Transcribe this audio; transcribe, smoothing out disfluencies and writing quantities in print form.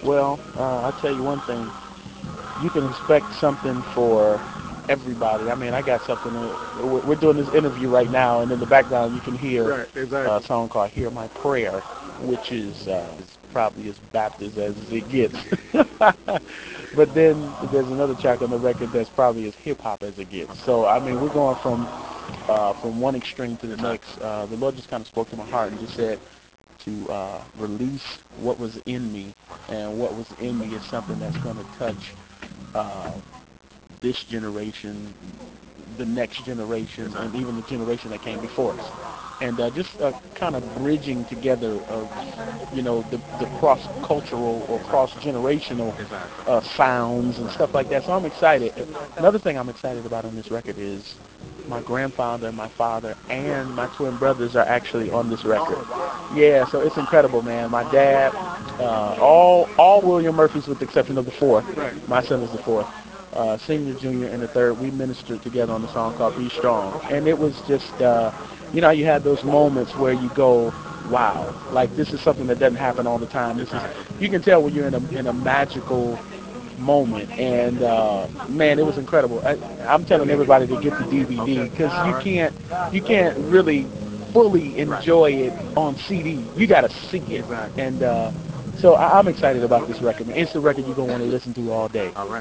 Well, I'll tell you one thing. You can expect something for everybody. I mean, I got something. We're doing this interview right now, and in the background you can hear Right, a exactly. song called "Hear My Prayer," which is probably as Baptist as it gets. But then there's another track on the record that's probably as hip hop as it gets. So I mean, we're going from one extreme to the next. The Lord just kind of spoke to my heart and just said to release what was in me, and what was in me is something that's going to touch uh, this generation, the next generation, and Exactly. even the generation that came before us. And just kind of bridging together of, the cross-cultural or cross-generational Exactly. sounds and stuff like that. So I'm excited. Another thing I'm excited about on this record is my grandfather, my father, and my twin brothers are actually on this record. Oh wow. Yeah, so it's incredible, man. My dad, all William Murphys with the exception of the fourth. Right. My son is the fourth. Senior, junior, and the third, we ministered together on the song called "Be Strong," Okay. and it was just, you had those moments where you go, "Wow, like this is something that doesn't happen all the time." This is, Exactly. you can tell when you're in a magical moment, and man, it was incredible. I'm telling everybody to get the DVD Okay. because All right. you can't really fully Right. enjoy it on CD. You got to see it, Exactly. and so I'm excited about this record, man. It's the record you're gonna want to listen to all day. All right.